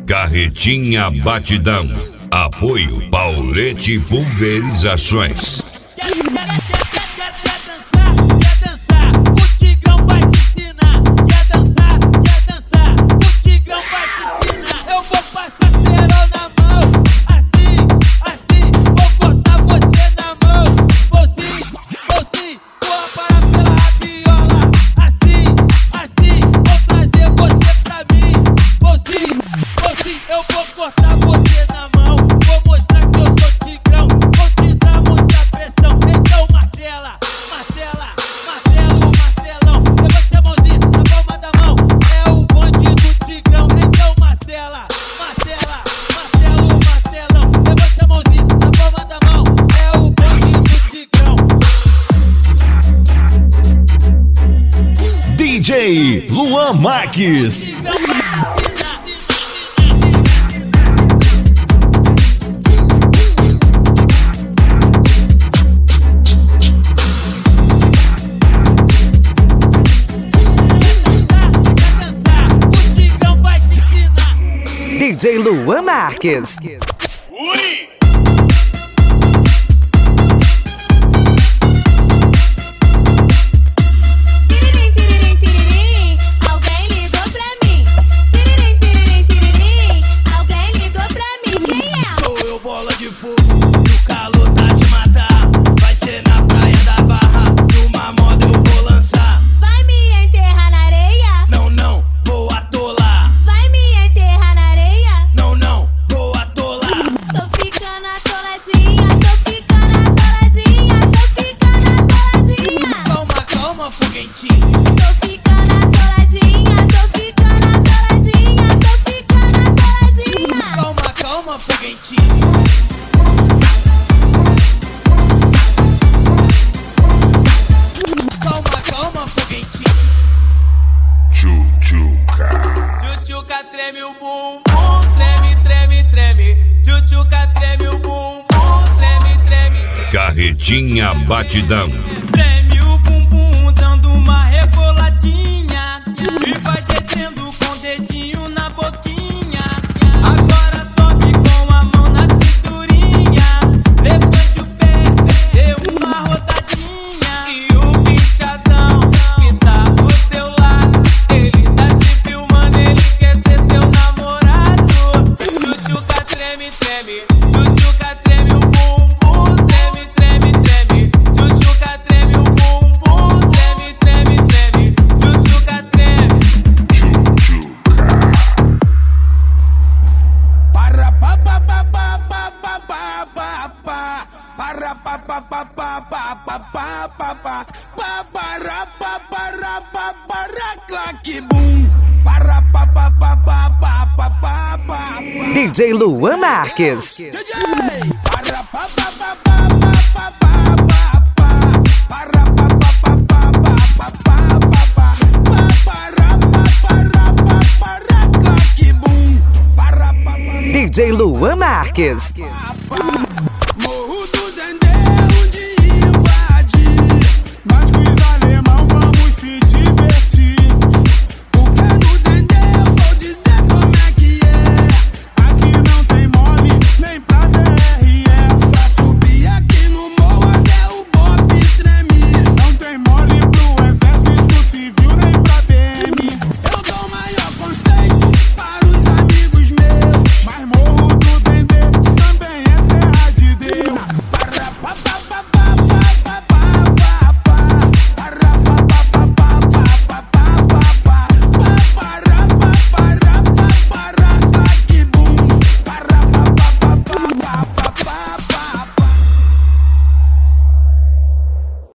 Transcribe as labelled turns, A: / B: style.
A: Carretinha Batidão. Apoio Paulete Pulverizações.
B: DJ Luan Marques.
C: DJ Luan Marques.
D: Ui!
E: Tchutchuca treme o bumbum, treme, treme, treme. Tchutchuca treme o bumbum, treme, treme, treme.
A: Carretinha Batidão.
E: Treme o bumbum dando uma reboladinha e vai descendo com o dedinho na boquinha. Agora sobe com a mão na cinturinha, levante o pé, dê uma rodadinha. E o bichadão que tá do seu lado, ele tá te filmando, ele quer ser seu namorado. Tchutchuca treme, treme, tchutchuca treme o bumbum, treme, treme, treme. Tchutchuca treme o bumbum, treme, treme, treme. Tchutchuca treme.
D: Para pa pa pa pa pa pa pa pa pa. Para pa pa pa pa pa pa pa pa pa. Para pa para pa para claque bum. Para pa pa pa pa pa pa pa pa.
C: DJ Luan Marques.
D: DJ para pa pa pa pa pa pa pa pa. Para pa pa pa pa pa pa pa pa. Para pa para pa para claque bum. Para pa pa
C: DJ Luan Marques.
D: pa pa.